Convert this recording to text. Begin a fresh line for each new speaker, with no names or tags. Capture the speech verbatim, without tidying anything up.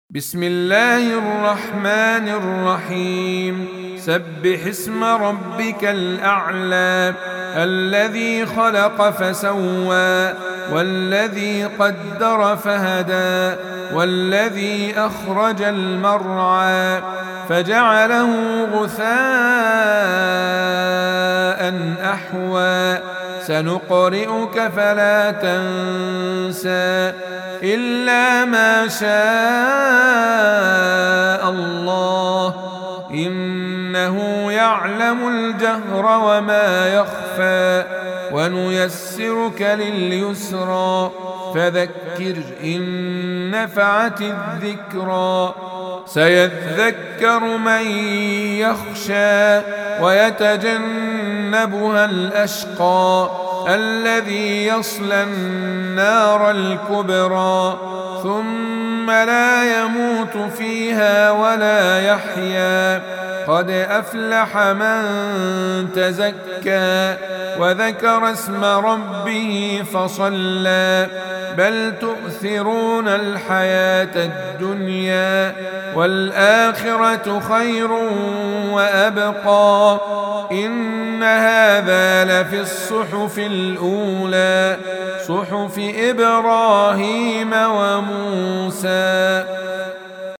بسم الله الرحمن الرحيم. سبح اسم ربك الأعلى الذي خلق فسوى والذي قدر فهدى والذي أخرج المرعى فجعله غثاء أحوى سنقرئك فلا تنسى إلا ما شاء الله إنه يعلم الجهر وما يخفى ونيسرك لليسرى فذكر إن نفعت الذكرى سيذكر من يخشى ويتجنبها الأشقى الذي يصلى النار الكبرى ثم لا يموت فيها ولا يحيا قد أفلح من تزكى وذكر اسم ربه فصلى بل تؤثرون الحياة الدنيا والآخرة خير وأبقى إن هذا لفي الصحف الأولى صحف إبراهيم وموسى.